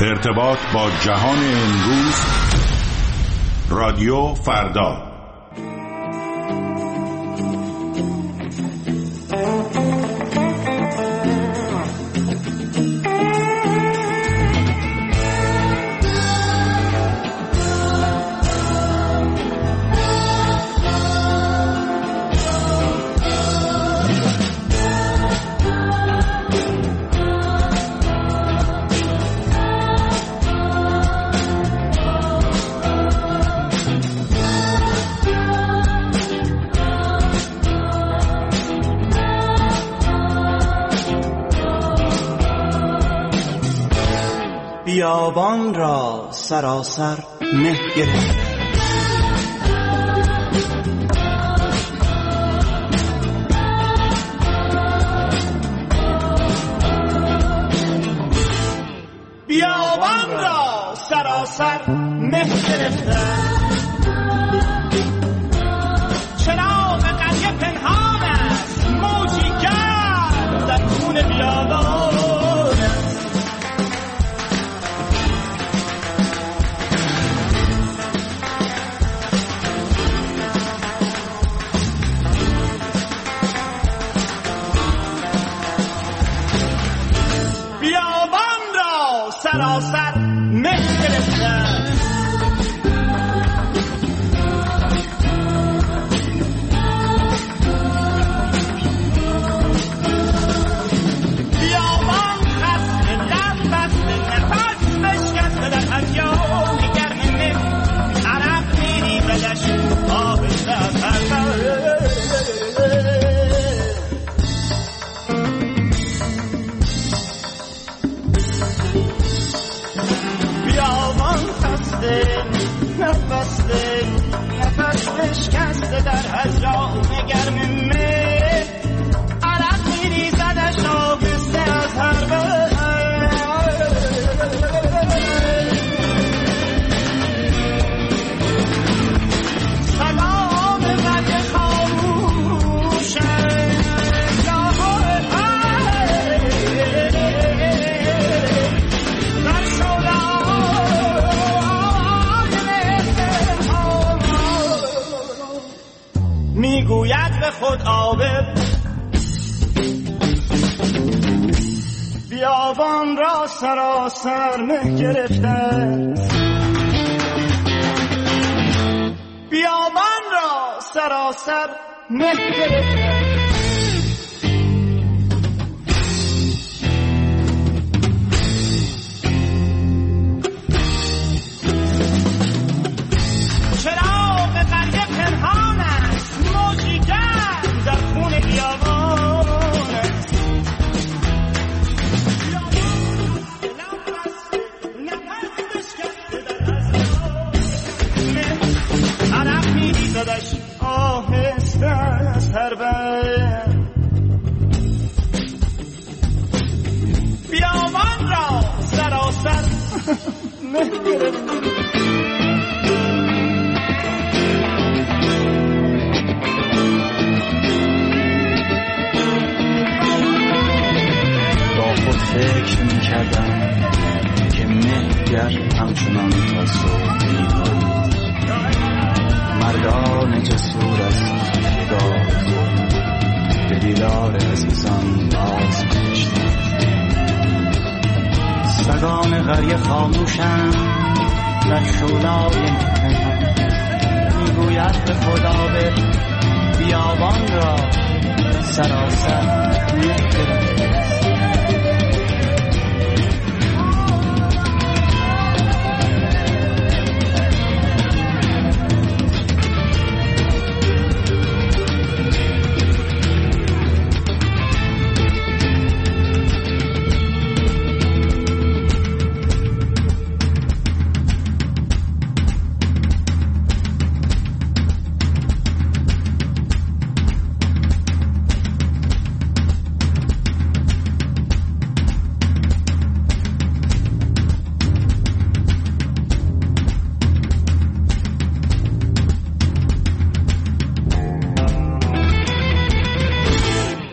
ارتباط با جهان امروز، رادیو فردا. بیابان را سراسر مه گرفت، بیابان را سراسر مه گرفت، چراغ قریه پنهان است، موجی گرد در خون بیابان. سراسر مه گرفتن، بیابان خسته لب بسته، نفس بشکسته در هجیان گرم مه، عرق میریزدش آهسته از هر نفس بشکسته در هجران گرم مه، عرق میریزدش آهسته از هر بر. سلام رگ خاموش میگوید به خود عابر، بیابان را سراسر مه گرفته، بیابان را سراسر مه گرفته. چراغ قریه پنهان است، موجی گرد در خون بیابان است، نفس بشکسته در هجران، عرق میریزدش آهسته از هر بر. بیابان را سراسر مه گرفت، فکر می‌کردم که مهگر همچنان تا صبح می‌خواد، مردان جسور از گاز به دیدار عزیزان باز می‌گشتند. سگان قریه خاموشند در شولای پنهان، میگوید به خدا به بیابان را سراسر مه گرفت.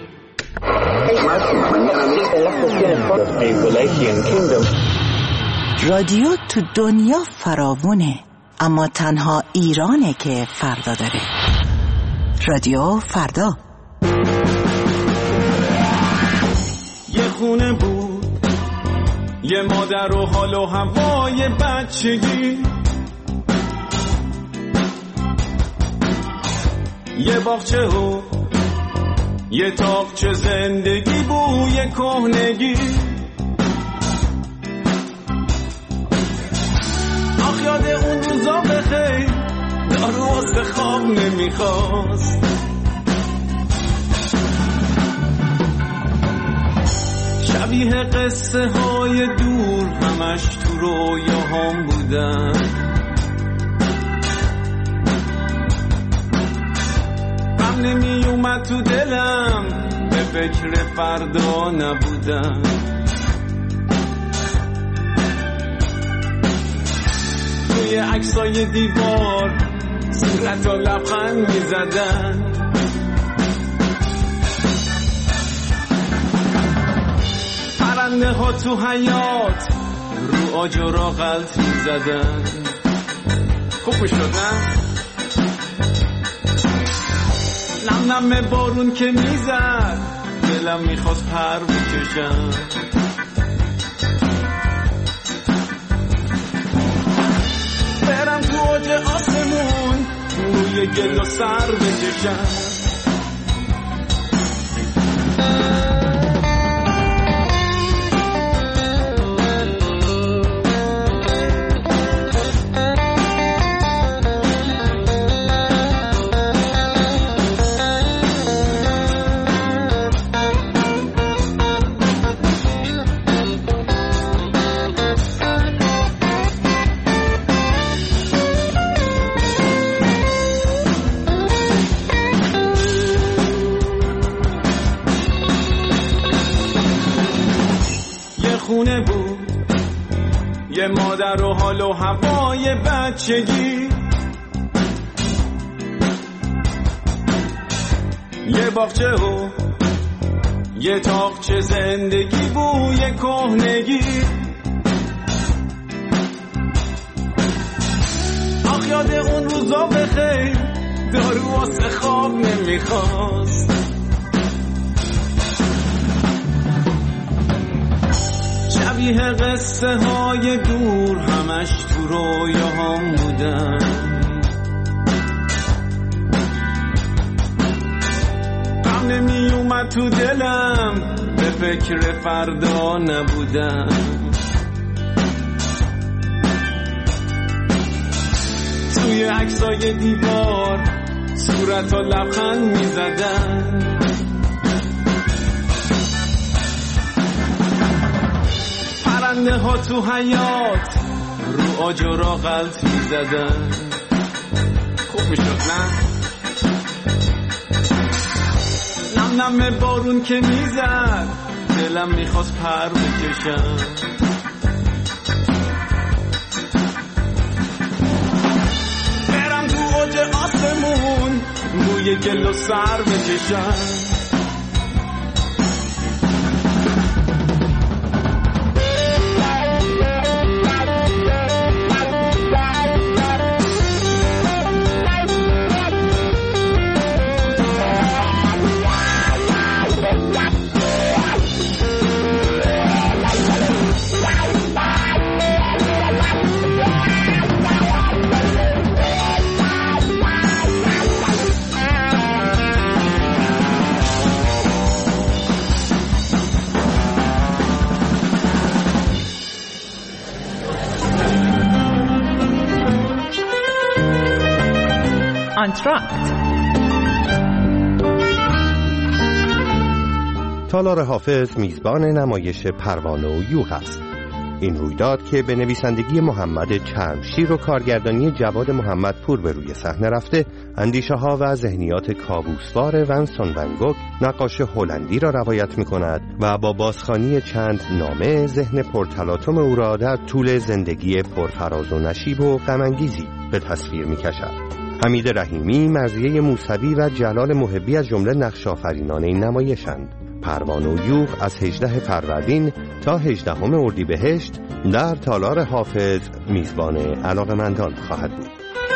the Wallachian Kingdom. رادیو تو دنیا فراوونه، اما تنها ایرانه که فردا داره. رادیو فردا. یه خونه بود، یه مادر و حال و هوای بچگی، یه باغچه و یه تاقچه زندگی، بوی کهنگی. آخ یاد اون روزا بخیر، دارو واسه خواب نمیخواست. شبیه قصه های دور همش تو رویاهام بودن. غم نمی اومد تو دلم، به فکر فردا نبودم. توی عکسای دیوار صورت و لبخند می زدن. پرنده ها تو حیات رو آجرا غلط می زدن. خوب شد نه؟ نم نم بارون که می زد، دلم می خواست پر بکشم. برم تو اوج آسمون، روی گل و سر بکشم. خونه بود، یه مادر و حال و هوای بچگی، یه باغچه و یه تاقچه زندگی، بوی کهنگی. آخ یاد اون روزا بخیر، دارو واسه خواب نمیخواست. شبیه قصه های دور همش تو رویاهام بودن. غم نمی اومد تو دلم، به فکر فردا نبودم. توی عکسای دیوار صورت و لبخند می زدن. پرنده ها تو حیات رو آجرا غلط می زدن. خوب می شد نه؟ نم نم بارون که می زد، دلم می خواست پر بکشم. برم تو اوج آسمون، بوی گل و سر بکشم. آنتراکت. تالار حافظ میزبان نمایش پروانه و یوغ است. این رویداد که به نویسندگی محمد چرمشیر و کارگردانی جواد محمدپور به روی صحنه رفته، اندیشه ها و ذهنیات کابوسوار ونسون ون گوگ، نقاش هلندی را روایت می کند و با بازخوانی چند نامه ذهن پرتلاطم او را در طول زندگی پرفراز و نشیب و غم‌انگیزی به تصویر می کشد. حمید رحیمی، مرضیه موسوی و جلال محبی از جمله نقش آفرینان این نمایشند پروانه و یوغ از 18 فروردین تا 18 اردیبهشت در تالار حافظ میزبان علاقه‌مندان خواهد بود.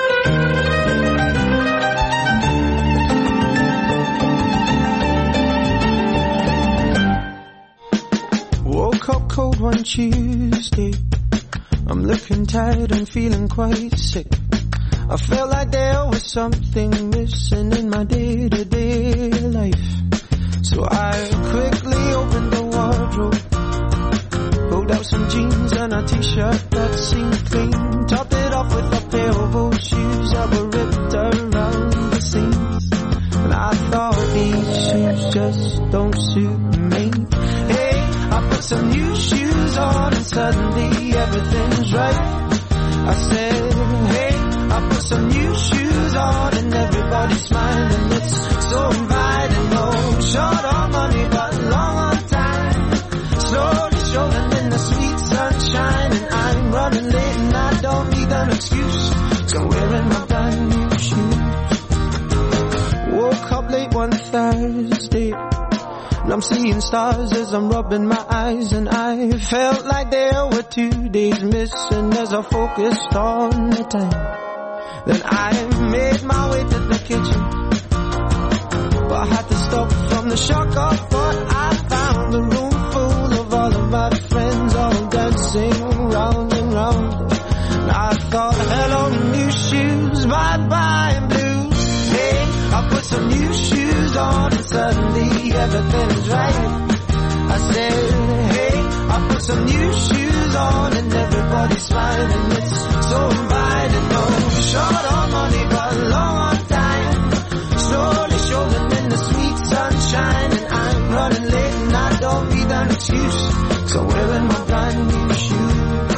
Woke up cold one Tuesday. I'm looking tired and feeling quite sick. I felt like there was something missing in my day-to-day life. So I quickly opened the wardrobe, pulled out some jeans and a t-shirt that seemed clean, topped it off with a pair of old shoes that were ripped around the seams. And I thought these shoes just don't suit me. Hey, I put some new shoes on and suddenly everything's right. I said, hey, I put some new shoes on and everybody's smiling. It's so inviting. No short on money but long on time. Slowly strolling in the sweet sunshine, and I'm running late and I don't need an excuse, 'cause I'm wearing my brand new shoes. Woke up late one Thursday, and I'm seeing stars as I'm rubbing my eyes, and I felt like there were 2 days missing as I focused on the time. Then I made my way to the kitchen, but I had to stop from the shock of what I found. A room full of all of my friends, all dancing round and round. And I thought, hello new shoes, bye-bye blues. Hey, I put some new shoes on and suddenly everything's right. I said, hey, I put some new shoes on and everybody's smiling. It's so inviting. No short on money but long on time. Slowly strolling in the sweet sunshine, and I'm running late and I don't need an excuse, 'cause I'm wearing my brand new shoes.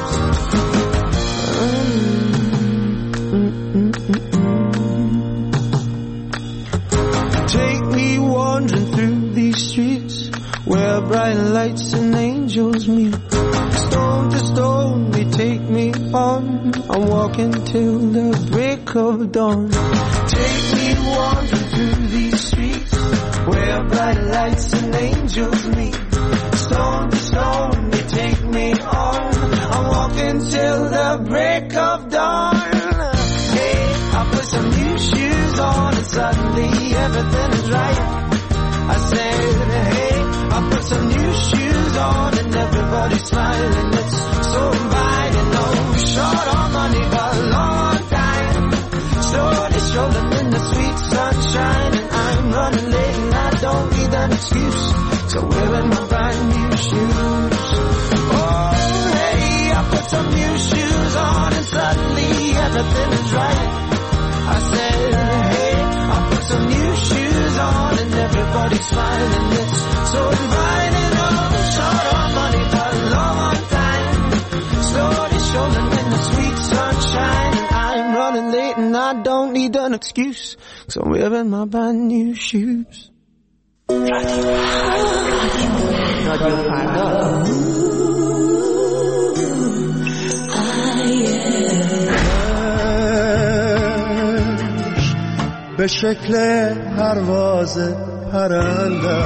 Take me wandering through these streets where bright lights and angels meet. Stone to stone they take me on. I'm walking till the break of dawn. Take me wandering through these streets where bright lights and angels meet. Stone to stone they take me on. I'm walking till the break of dawn. Hey, I put some new shoes on and suddenly everything is right. I said, hey, I put some new shoes on and everybody's smiling. It's so inviting. No short on money but long on time. Slowly strolling in the sweet sunshine, and I'm running late and I don't need an excuse, 'cause I'm wearing my brand new shoes. Oh, hey, I put some new shoes on and suddenly everything is right. I said, hey, I put some new shoes on and everybody's smiling. It's so inviting. Oh, short on money but long on time. Slowly strolling in the sweet sunshine, and I'm running late and I don't need an excuse, 'cause I'm wearing my brand new shoes. به شکل پرواز پرنده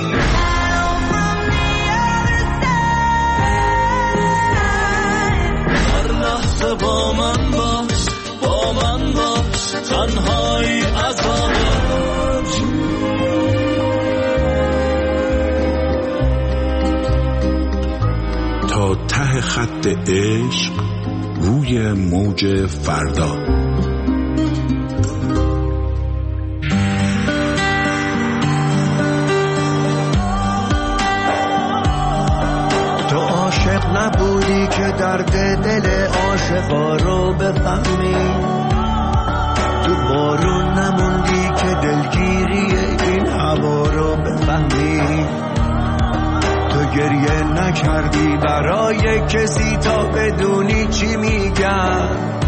هر لحظه با من باش تنهایی عذاب تا ته خط عشق روی موج فردا. نبودی که درد دل عاشقا رو بفهمی، تو بارون نموندی که دلگیری این هوا رو بفهمی، تو گریه نکردی برای کسی تا بدونی چی میگن،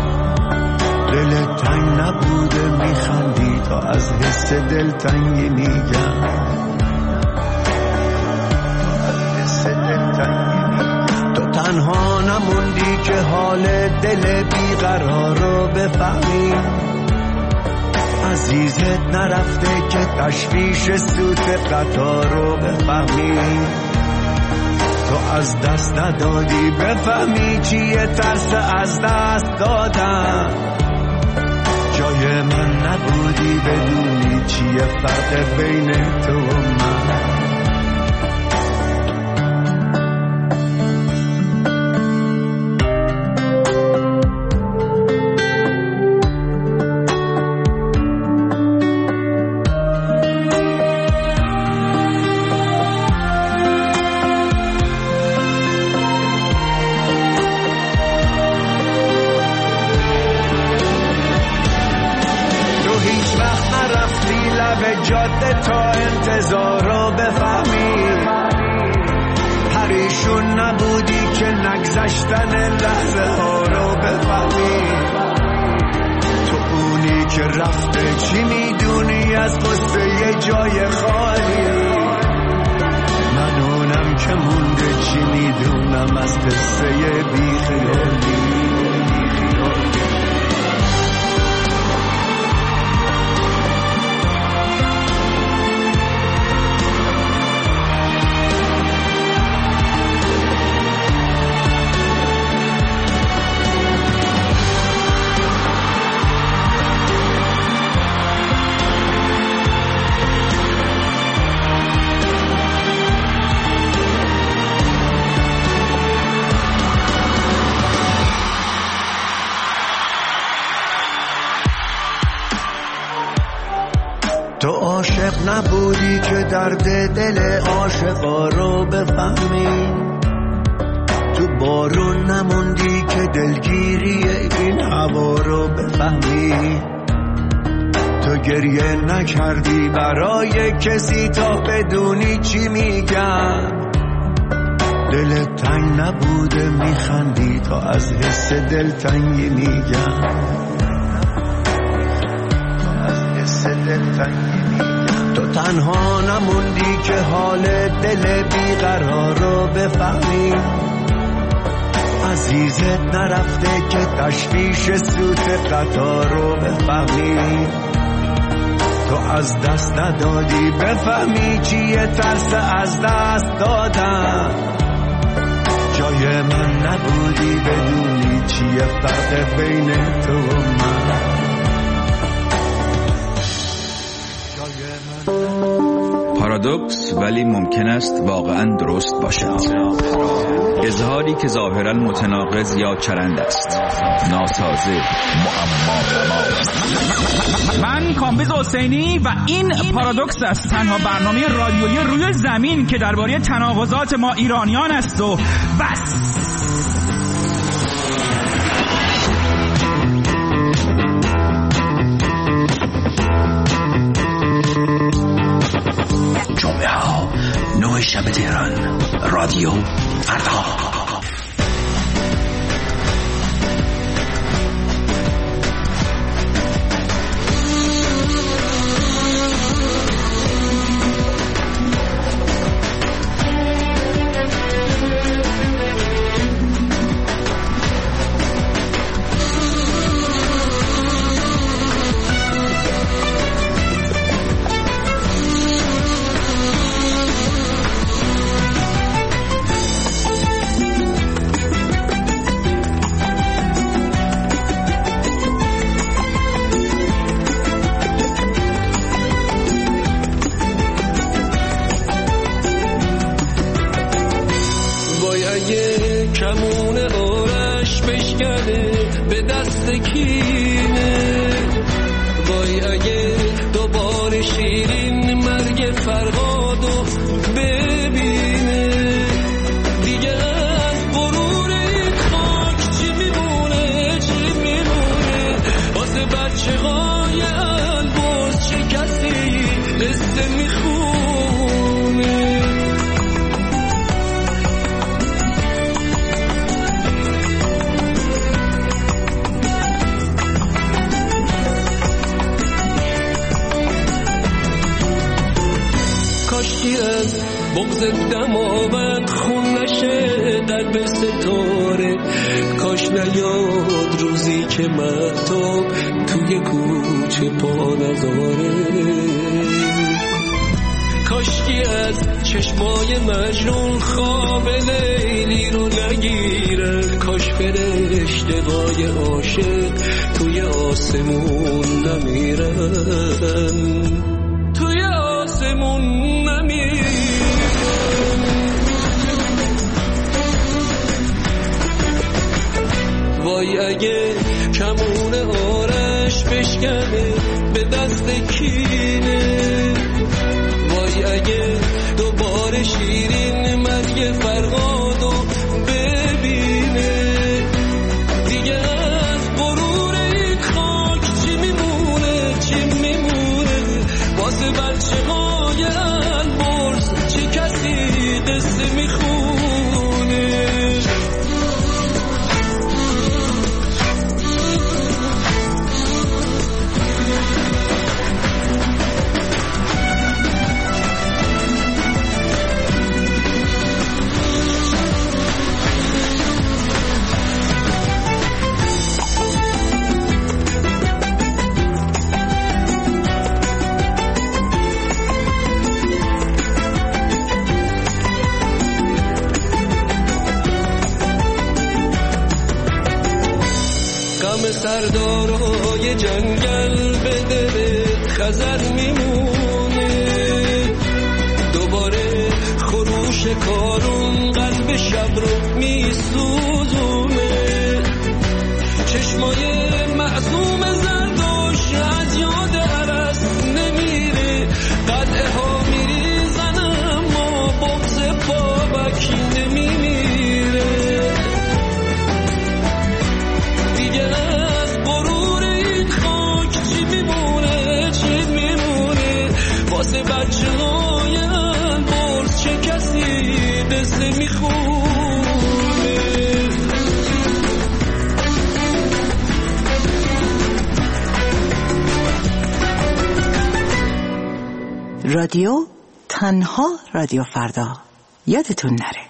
دل تنگ نبوده میخندی تا از حس دلتنگی میگن، تنها نموندی که حال دل بیقرار رو بفهمی، عزیزت نرفته که تشویش سوت قطار رو بفهمی، تو از دست ندادی بفهمی چیه ترس از دست دادن، جای من نبودی بدونی چیه فرق بین تو و من. جاده تا انتظار رو بفهمی، پریشون نبودی که نگذشتن لحظه ها رو بفهمی، تو اونی که رفته چی میدونی از قصه یه جای خالی، من اونم که مونده چی میدونم از قصه بیخیالی. تو عاشق نبودی که درد دل عاشقا رو بفهمی، تو بارون نموندی که دلگیری این هوا رو بفهمی، تو گریه نکردی برای کسی تا بدونی چی میگم، دلت تنگ نبوده میخندی تا از حس دلتنگی میگم، تو تنها نموندی که حال دل بیقرار رو بفهمی، عزیزت نرفته که تشویش سوت قطار رو بفهمی، تو از دست ندادی بفهمی چیه ترس از دست دادن، جای من نبودی بدونی چیه فرق بین تو و من. پارادوکس ولی ممکن است واقعا درست باشد. اظهاری که ظاهرا متناقض یا چرند است، ناسازه، معما. من کامبیز حسینی و این پارادوکس است، تنها برنامه رادیویی روی زمین که درباره تناقضات ما ایرانیان است و بس. جمعه ها 9 شب تهران، رادیو فردا. چه پا نذاره. کاشکی از چشمای مجنون خواب لیلی رو نگیرن، کاش فرشته‌های عاشق توی آسمون نمیرن، توی آسمون نمیرن. وای اگه کمون آرش بشکنه به دست کینه، وای اگه دوباره شیرین مرگ فرهادو ببینه. دیگه از غرور این خاک چی میمونه، چی میمونه واسه بچه های البرز، چه کسی قصه میخونه. سردارای جنگل به دل خزر میمونه، دوباره خروش کارون قلب شب رو میسوزونه. چشمای معصوم زردوش از یاد عرس نمیره، قدعه ها میریزن اما بغض بابک نمیمیره. واسه بچه های البرز چه کسی قصه میخونه. رادیو تنها رادیو فردا، یادتون نره.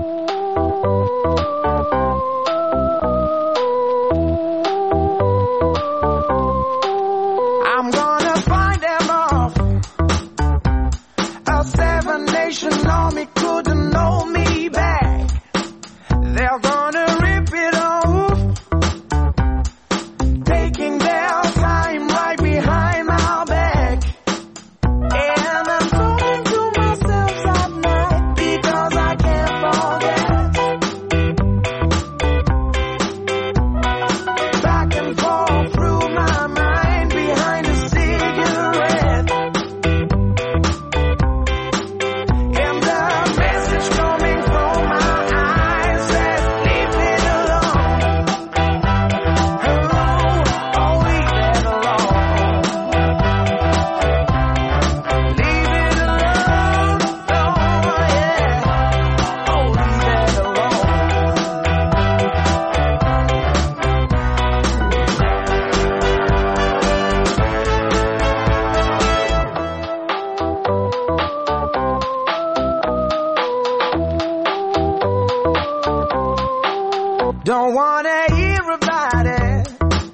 Don't wanna hear about it.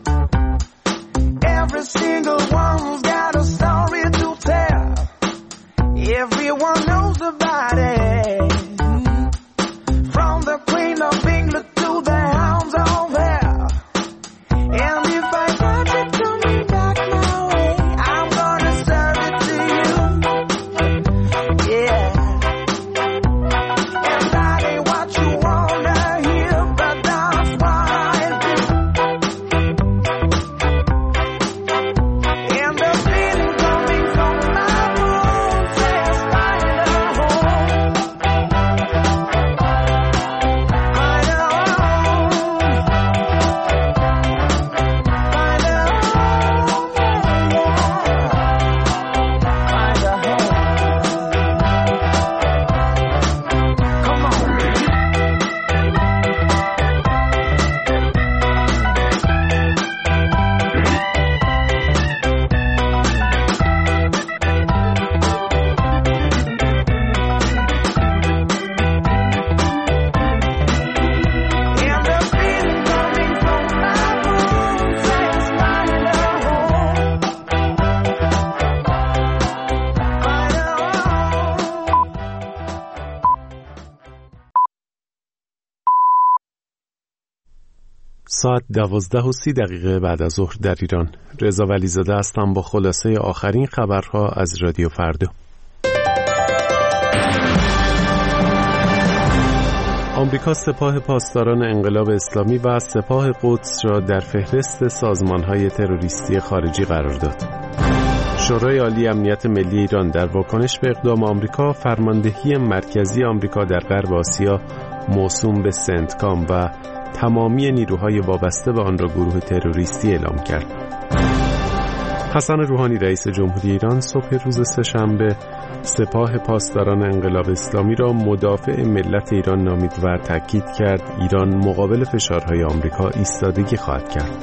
Every single one's got a story to tell. Everyone knows about it. From the Queen of England to the hounds of hell. And if I catch it coming back my way, I'm gonna serve it to you. Yeah. And that ain't what you wanna hear, but that's what I do. ساعت 12:30 بعد از ظهر در ایران. رضا ولیزاده هستم با خلاصه آخرین خبرها از رادیو فردا. آمریکا سپاه پاسداران انقلاب اسلامی و سپاه قدس را در فهرست سازمان‌های تروریستی خارجی قرار داد. شورای عالی امنیت ملی ایران در واکنش به اقدام آمریکا فرماندهی مرکزی آمریکا در غرب آسیا موسوم به سنتکام و تمامی نیروهای وابسته به آن را گروه تروریستی اعلام کرد. حسن روحانی رئیس جمهوری ایران صبح روز سه‌شنبه سپاه پاسداران انقلاب اسلامی را مدافع ملت ایران نامید و تاکید کرد ایران مقابل فشارهای آمریکا ایستادگی خواهد کرد.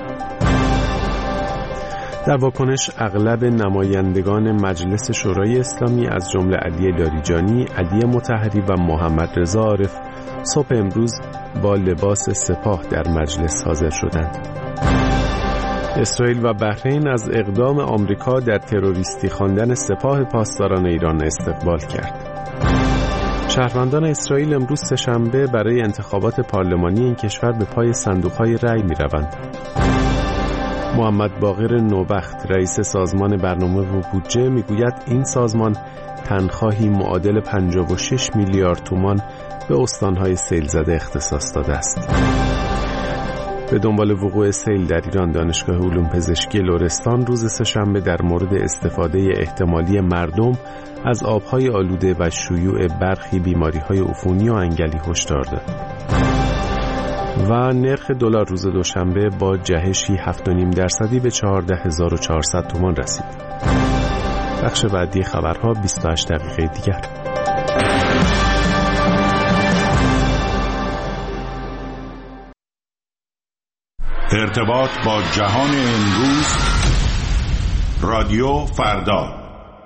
در واکنش اغلب نمایندگان مجلس شورای اسلامی از جمله علی لاریجانی، علی مطهری و محمد رضا عارف صبح امروز با لباس سپاه در مجلس حاضر شدند. اسرائیل و بحرین از اقدام آمریکا در تروریستی خواندن سپاه پاسداران ایران استقبال کرد. شهروندان اسرائیل امروز سه‌شنبه برای انتخابات پارلمانی این کشور به پای صندوق‌های رأی می‌روند. محمد باقر نوبخت رئیس سازمان برنامه و بودجه میگوید این سازمان تنخواهی معادل 56 میلیارد تومان به استانهای سیل زده اختصاص داده است. به دنبال وقوع سیل در ایران دانشگاه علوم پزشکی لرستان روز سه‌شنبه در مورد استفاده احتمالی مردم از آبهای آلوده و شیوع برخی بیماری‌های عفونی و انگلی هشدار داد. و نرخ دلار روز دوشنبه با جهشی 7.5% به 14,400 تومان رسید. بخش بعدی خبرها 28 دقیقه دیگر. ارتباط با جهان امروز، رادیو فردا.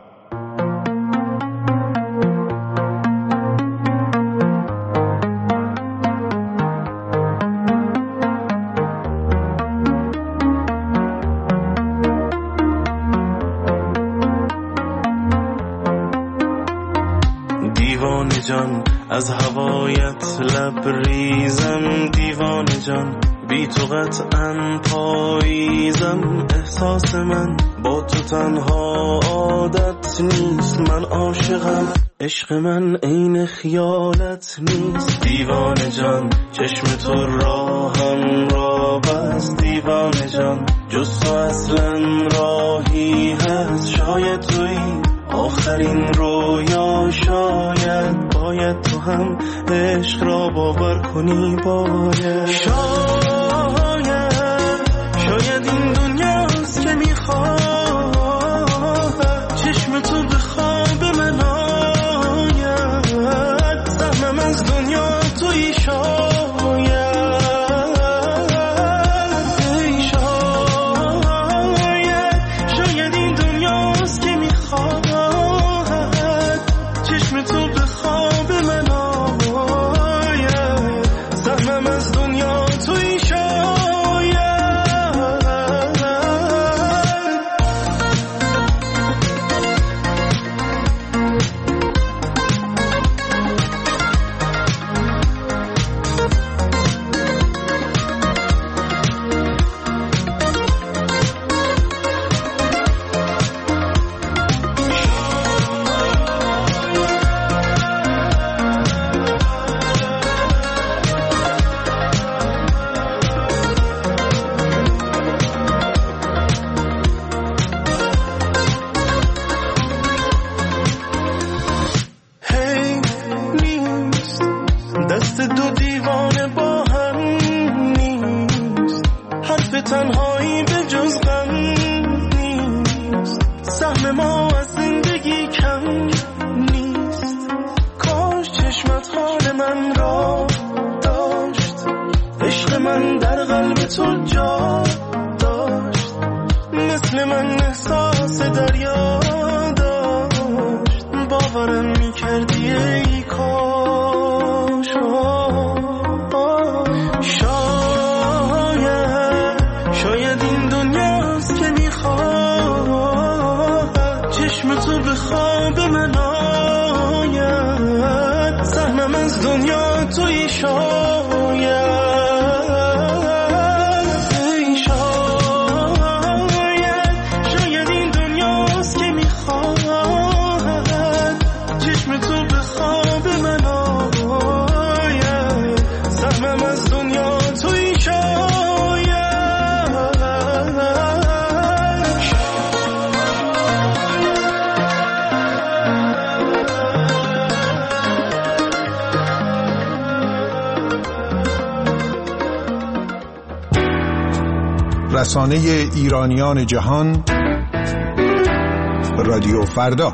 دیوانه جان از هوایت لبریزم، دیوانه جان بی تو قطعاً پاییزم. احساس من با تو تنها عادت نیست، من عاشقم عشق من عین خیالت نیست. دیوانه جان چشم تو راهم را بست، دیوانه جان جز تو اصلاً راهی هست. شاید تویی آخرین رویا، شاید باید تو هم عشق را باور کنی. باید شاید این دنیاست که میخواد چشم تو به خواب من آید. سهمم از دنیا تویی، شاید این دنیاست که میخواد چشم تو به خواب من آید. سهمم از دنیا تویی، تنهایی به جز غم نیست. سهم ما از زندگی کم نیست. کاش چشمت حال من را داشت، عشق من در قلب تو جا داشت. مثل من احساس دریا داشت، باورم میکردی ای کاش. شاید این دنیاست که میخواد چشم تو به خواب من آید. سهمم از دنیا تویی، شاید رسانه ایرانیان جهان، رادیو فردا.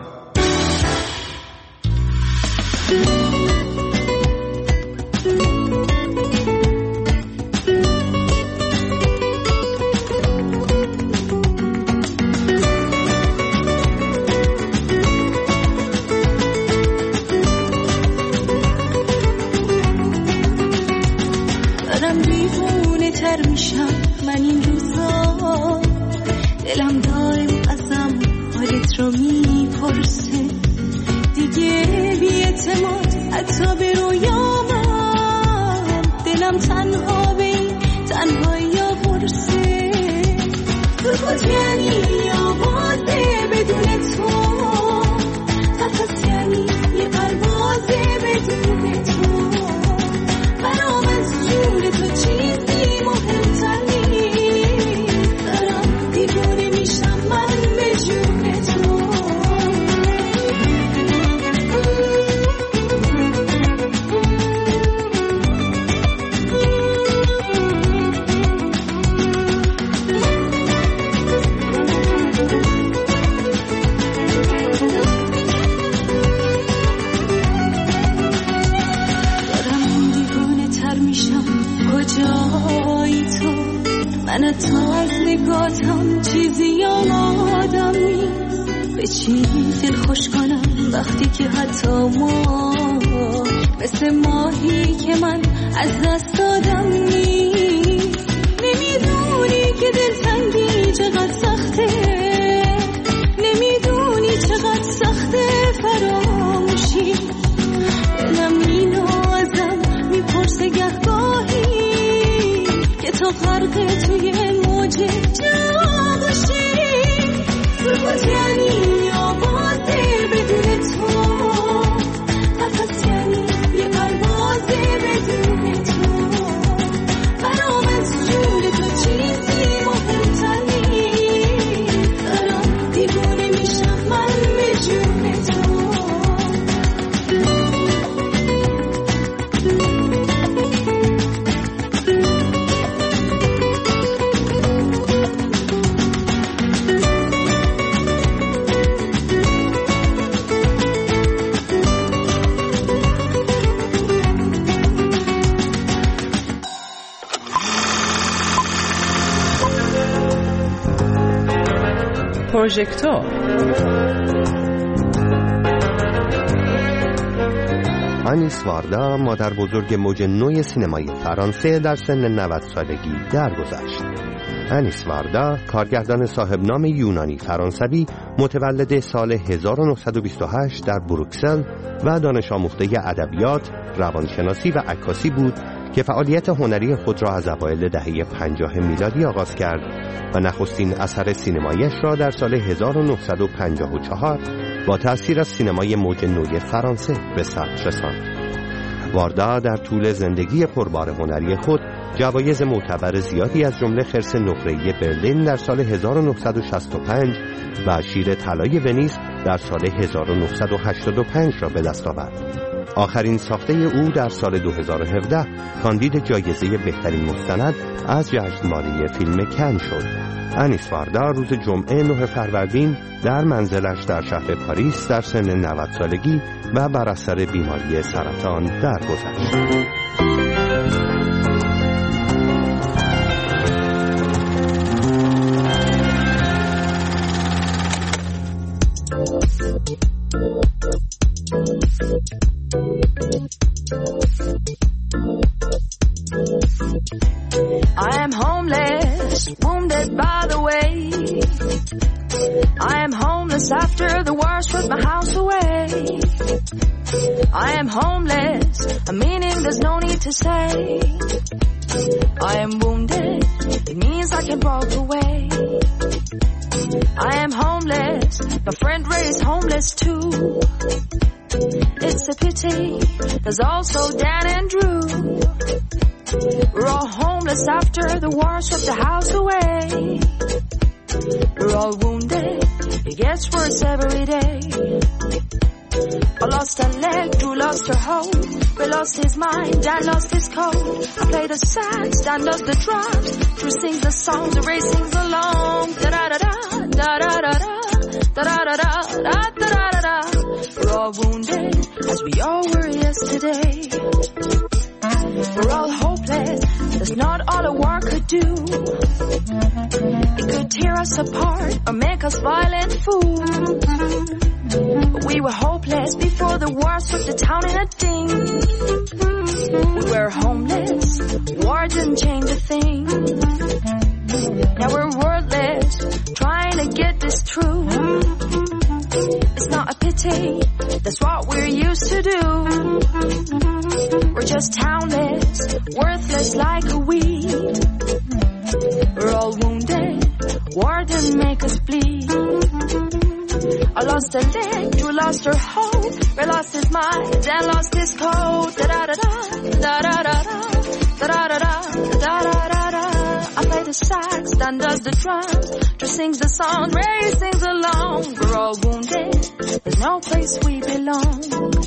پروژکتور. آنیس واردا مادر بزرگ موج نوی سینمای فرانسه در سن 90 سالگی درگذشت. آنیس واردا کارگردان صاحب نام یونانی فرانسوی متولد سال 1928 در بروکسل و دانش آموخته ادبیات، روانشناسی و عکاسی بود که فعالیت هنری خود را از اوایل دهه 50 میلادی آغاز کرد و نخستین اثر سینماییش را در سال 1954 با تأثیر از سینمای موج نوی فرانسه به ثبت رساند. واردا در طول زندگی پربار هنری خود جوایز معتبر زیادی از جمله خرس نقره‌ای برلین در سال 1965 و شیر طلای ونیز در سال 1985 را به دست آورد. آخرین ساخته او در سال 2017 کاندید جایزه بهترین مستند از جشنواره فیلم کن شد. آنیس واردا روز جمعه 9 فروردین در منزلش در شهر پاریس در سن 90 سالگی و بر اثر بیماری سرطان درگذشت. I am homeless, wounded by the way. I am homeless after the war stripped my house away. I am homeless, a meaning there's no need to say. I am wounded, it means I can walk away. I am homeless, my friend Ray is homeless too. It's a pity, there's also Dan and Drew. We're all homeless after the war swept the house away. We're all wounded, it gets worse every day. I lost a leg, Drew lost her hope. Ray lost his mind, Dan lost his code. I play the sax, Dan does the drums. Drew sings the songs, Ray sings along. Da-da-da-da, da-da-da-da, da-da-da-da, da-da-da-da. We're all wounded, as we all were yesterday. We're all hopeless, that's not all a war could do. It could tear us apart or make us violent fools. But we were hopeless before the war struck the town in a ding. We were homeless, war didn't change a thing. Now we're wordless, trying to get this through. It's not a pity, that's what we're used to do. We're just townless, worthless like a weed. We're all wounded, war didn't make us bleed. I lost a leg, Drew lost her hope. Ray lost his mind, Dan lost his code. Da-da-da-da, da-da-da-da, da-da-da-da, da-da-da-da. I play the sax, Dan does the drums. Drew sings the song, Ray sings along. We're all wounded, there's no place we belong.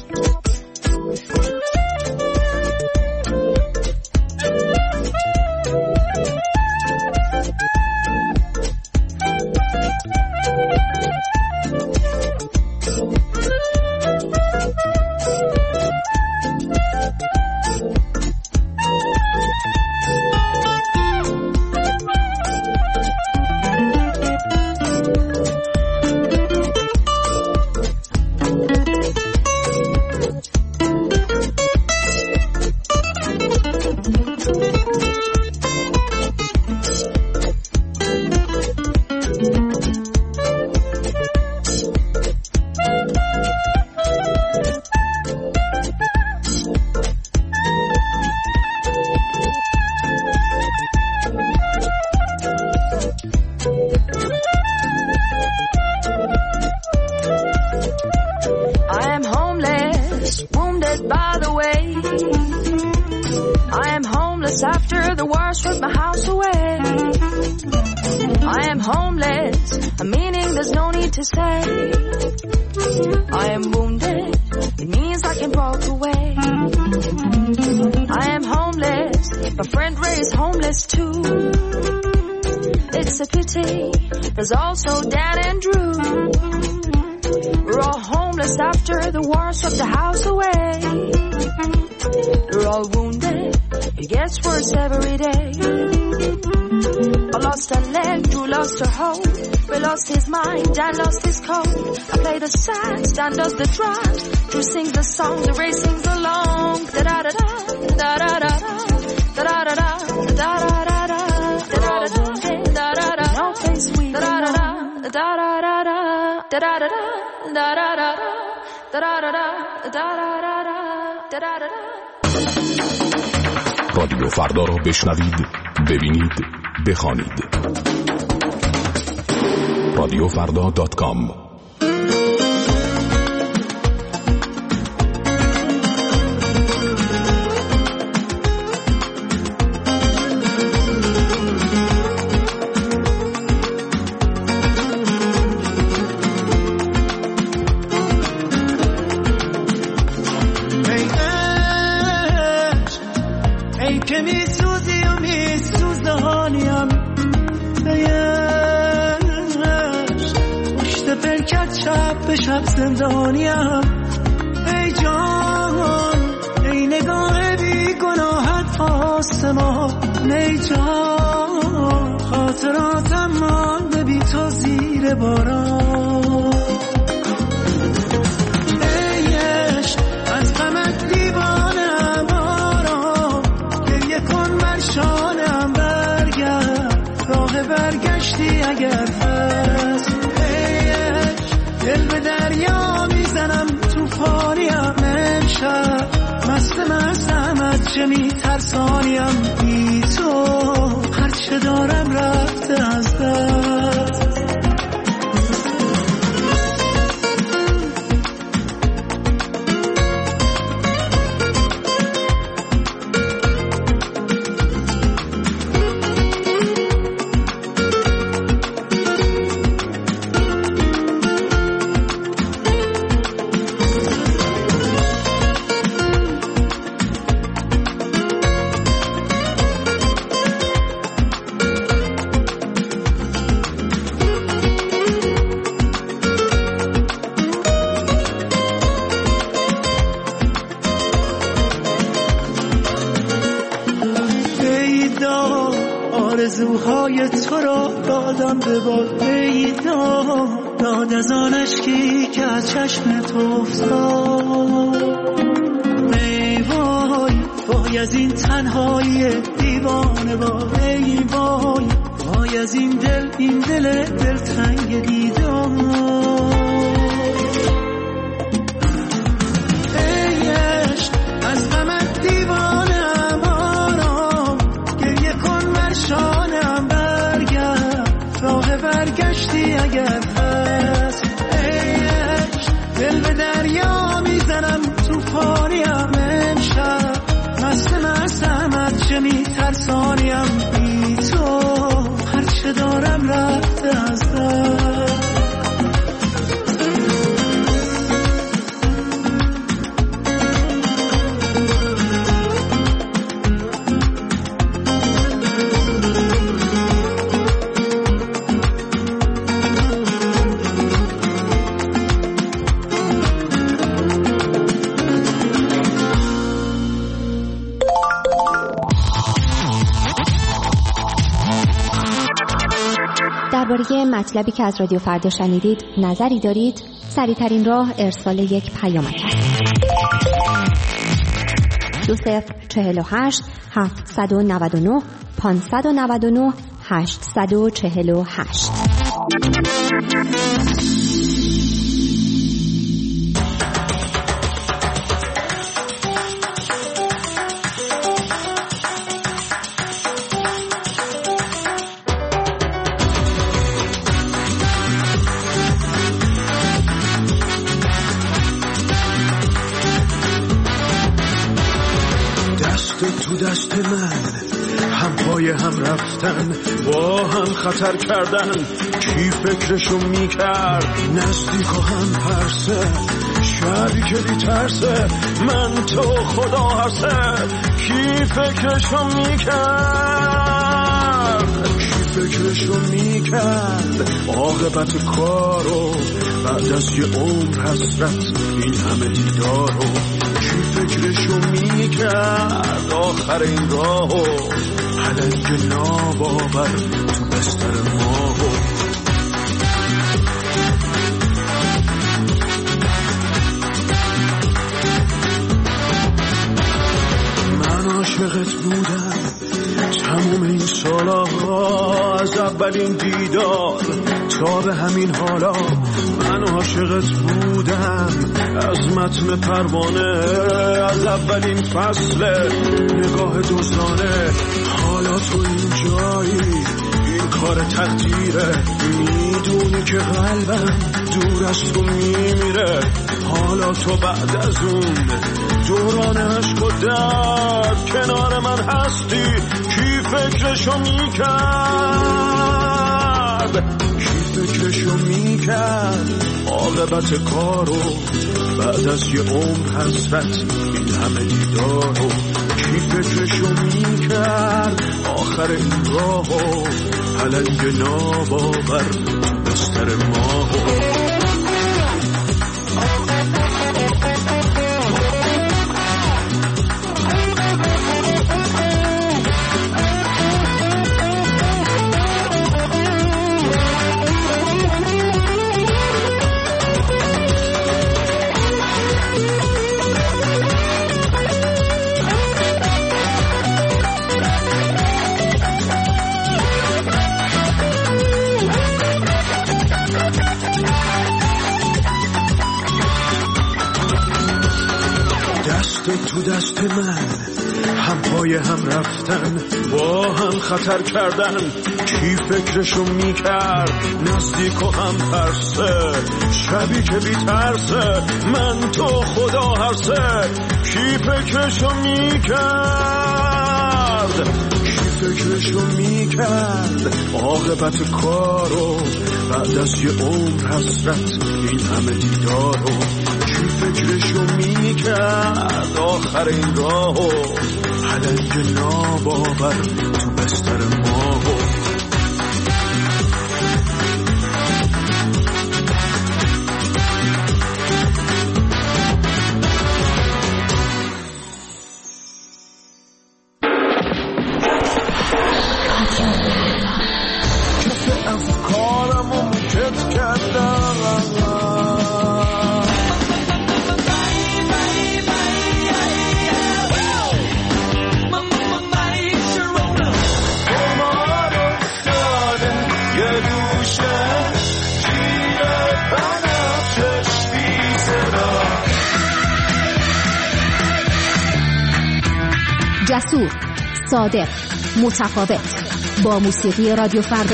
There's also Dan and Drew. We're all homeless after the war swept the house away. We're all wounded, it gets worse every day. I lost a leg, Drew lost her hope. Ray lost his mind, Dan lost his code. I play the sax, Dan does the drums. Drew sings the songs, Ray sings along. Da-da-da-da, da-da-da-da, da-da-da-da, da-da-da-da, da-da-da-da. No place we da-da-da, da-da-da-da, da-da-da-da, da-da-da-da, da-da-da-da, da-da-da-da, da-da-da-da. رادیو فردا را بشنوید، ببینید، بخوانید. رادیوفردا.com. به شب زندانیم ای جان ای نگاه بی گناهت آسمان ای جان خاطراتم مانده بی تو زیر باران ای عشق از غمت دیوانم آرام گریه کن بر شانم برگرد راه برگشتی اگر هست دل به دریا میزنم توفانیم امشب مستم از چه میترسانیم بی تو هرچه دارم رفته از دست آرزوهای تو را دادم به باد داد از آن اشکی که از چشم تو افتاد. ای وای وای از این تنهایی دیوانه وای، ای وای وای از این دل تنگ دیدار. ای عشق از غمت دیوانم آرام، گریه کن بر شانم برگرد، راه برگشتی اگر هست. ای عشق دل به دریا میزنم توفانیم، امشب مستم از چه میترسانیم، بی تو هرچه دارم رفته از دست. درباره مطلبی که از رادیو فردا شنیدید نظری دارید؟ سریع‌ترین راه ارسال یک پیامک است. 2048 799 599 848. تو دست من هم پای هم رفتن، با هم خطر کردن، کی فکرشو میکرد؟ نزدیک و هم پرسه، شبی که بی ترسه، من تو خدا هرسه، کی فکرشو میکرد؟ کی فکرشو میکرد؟ عاقبت کارو بعد از یه عمر حسرت، این همه دیدارو کی فکرشو میکرد؟ آخر این راهو پلنگ ناباور تو بستر ماهو. من عاشقت بودم تموم این سالها، از اولین دیدار تا به همین حالا. من عاشقت بودم از متن پروانه، از اولین فصل نگاه دوستانه. حالا تو این جایی، این کار تقدیره، میدونی که قلبم دور از تو میمیره. حالا تو بعد از اون دوران عشق و درد کنار من هستی، کی فکرشو میکرد؟ کی فکرشو میکرد؟ عاقبت کارو بعد از یه عمر حسرت، این همه دیدارو کی فکرشو میکرد؟ آخر این راهو پلنگ ناباور تو بستر ماهو. تو دست من هم پای هم رفتن، با هم خطر کردن، کی فکرشو میکرد؟ نزدیک و هم پرسه، شبی که بی ترسه، من تو خدا هرسه، کی فکرشو میکرد؟ کی فکرشو میکرد؟ عاقبت کارو بعد از یه عمر حسرت، این همه دیدارو کی فکرشو میکرد؟ آخر این راهو پلنگ ناباور تو بستر ماهو. جسور، صادق، متفاوت، با موسیقی رادیو فردا.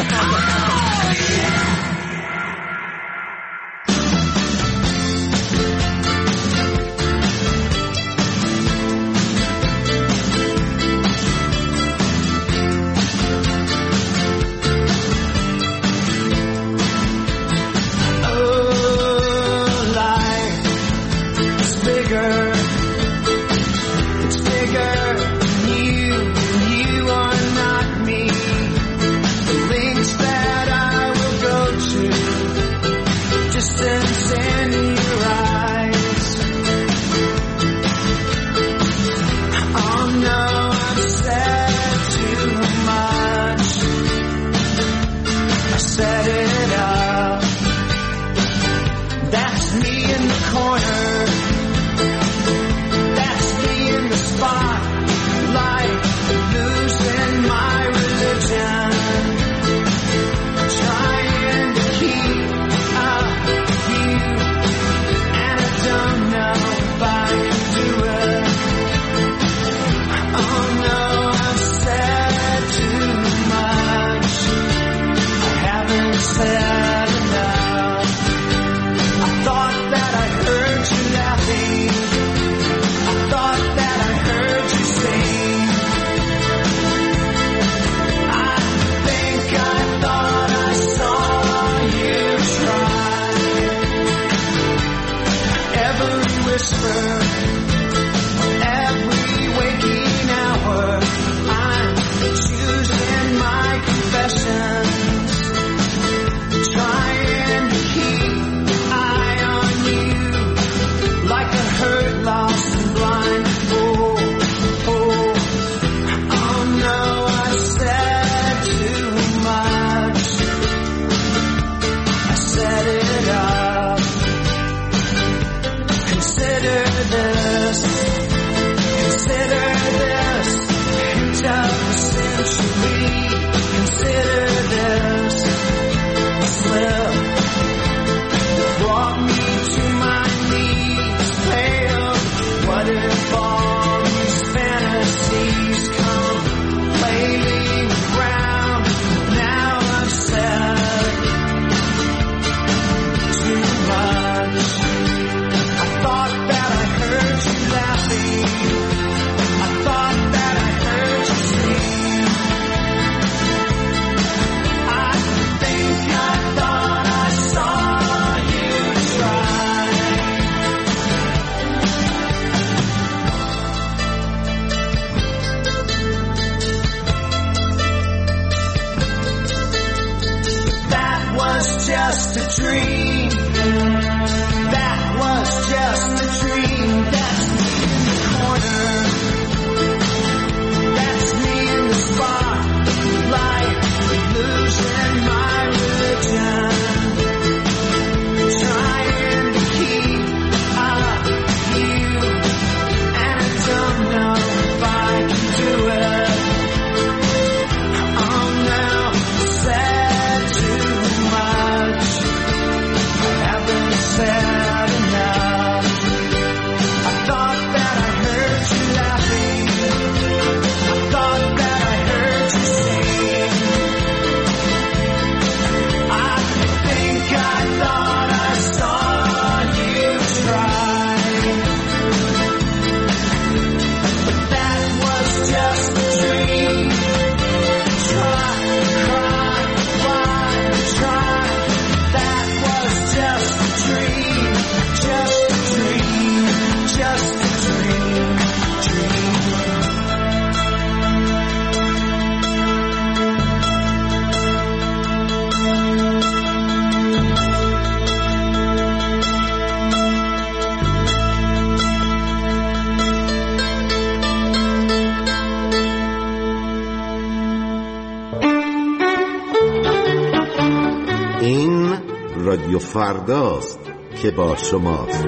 رادیو فرداست که با شماست.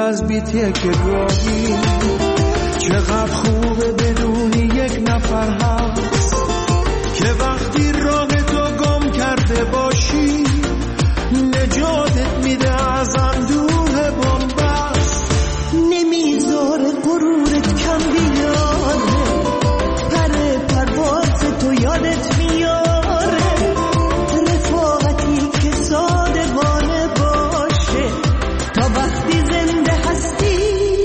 از بیته که گاهی چقدر خوبه بدونی یک نفر هست که وقتی راه تو گم کرده باشی نجاتت میده از اندوه بنبست. نمیذاره غرورت کم بیاره، پر پرواز تو یادت میاره، رفاقتی که صادقانه باشه تا وقتی زنده هستی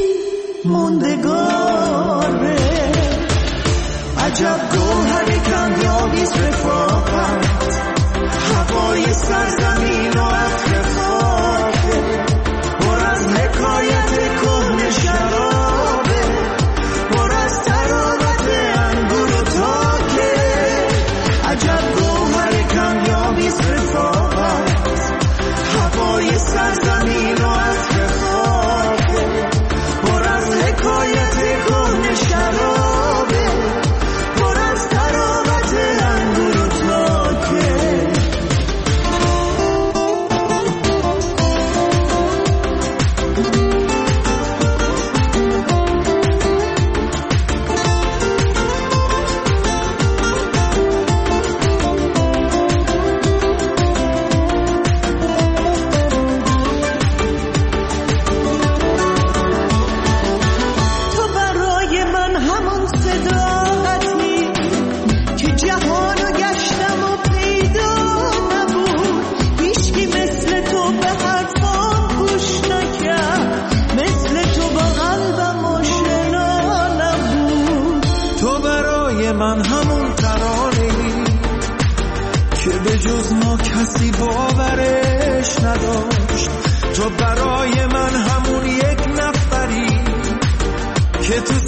موندگاره. عجب گوهر کمیابیست رفاقت، هوای سرزمین و عطر خاکه، پر از حکایت کهنه شرابه، پر از تراوت انگور و تاکه. عجب گوهر کمیابیست رفاقت، هوای سرزمین و عطر خاکه، پر از حکایت کهنه شرابه، پر از تراوت انگور و تاکه. من همون ترانه‌ای که به جز ما کسی باورش نداشت. تو برای من همون یک نفری که تو